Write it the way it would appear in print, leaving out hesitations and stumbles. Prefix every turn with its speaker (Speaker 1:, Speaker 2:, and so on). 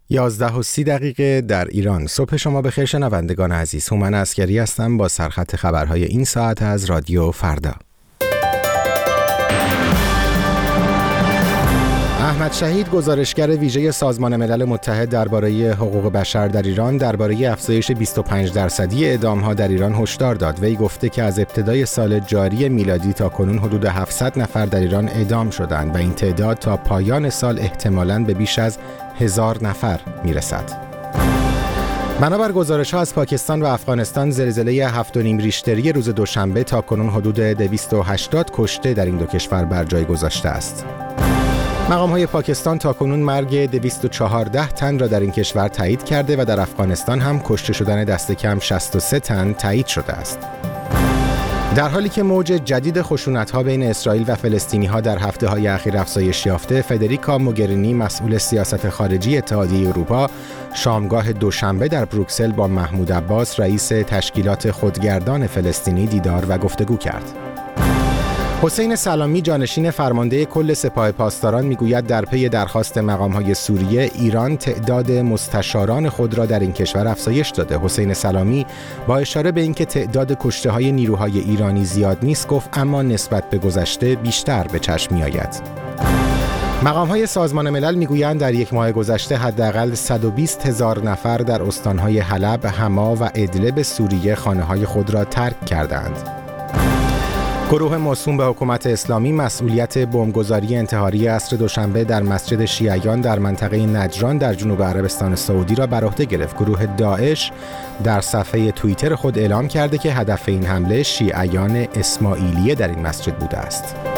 Speaker 1: 11:30 در ایران. صبح شما بخیر شنوندگان عزیز. هومن عسکری هستم با سرخط خبرهای این ساعت از رادیو فردا. احمد شهید، گزارشگر ویژه سازمان ملل متحد درباره حقوق بشر در ایران، درباره افزایش 25% اعدام‌ها در ایران هشدار داد. وی گفته که از ابتدای سال جاری میلادی تا کنون حدود 700 نفر در ایران اعدام شدند و این تعداد تا پایان سال احتمالاً به بیش از 1000 نفر میرسد. بنابر گزارش‌ها از پاکستان و افغانستان، زلزله 7.5 ریشتری روز دوشنبه تا کنون حدود 280 کشته در این دو کشور بر جای گذاشته است. مقام‌های پاکستان تاکنون مرگ 214 تن را در این کشور تایید کرده و در افغانستان هم کشته شدن دست کم 63 تن تایید شده است. در حالی که موج جدید خشونت‌ها بین اسرائیل و فلسطینی‌ها در هفته‌های اخیر افزایش یافته، فدریکا موگرینی، مسئول سیاست خارجی اتحادیه اروپا، شامگاه دوشنبه در بروکسل با محمود عباس، رئیس تشکیلات خودگردان فلسطینی، دیدار و گفتگو کرد. حسین سلامی، جانشین فرمانده کل سپاه پاسداران، میگوید در پی درخواست مقام‌های سوریه، ایران تعداد مستشاران خود را در این کشور افزایش داده. حسین سلامی با اشاره به اینکه تعداد کشته‌های نیروهای ایرانی زیاد نیست گفت اما نسبت به گذشته بیشتر به چشم می‌آید. مقام‌های سازمان ملل میگویند در یک ماه گذشته حداقل 120,000 نفر در استان‌های حلب، حما و ادلب سوریه خانه‌های خود را ترک کردند. گروه موسوم به حکومت اسلامی مسئولیت بمبگذاری انتحاری عصر دوشنبه در مسجد شیعیان در منطقه نجران در جنوب عربستان سعودی را بر عهده گرفت. گروه داعش در صفحه توییتر خود اعلام کرده که هدف این حمله شیعیان اسماعیلیه در این مسجد بوده است.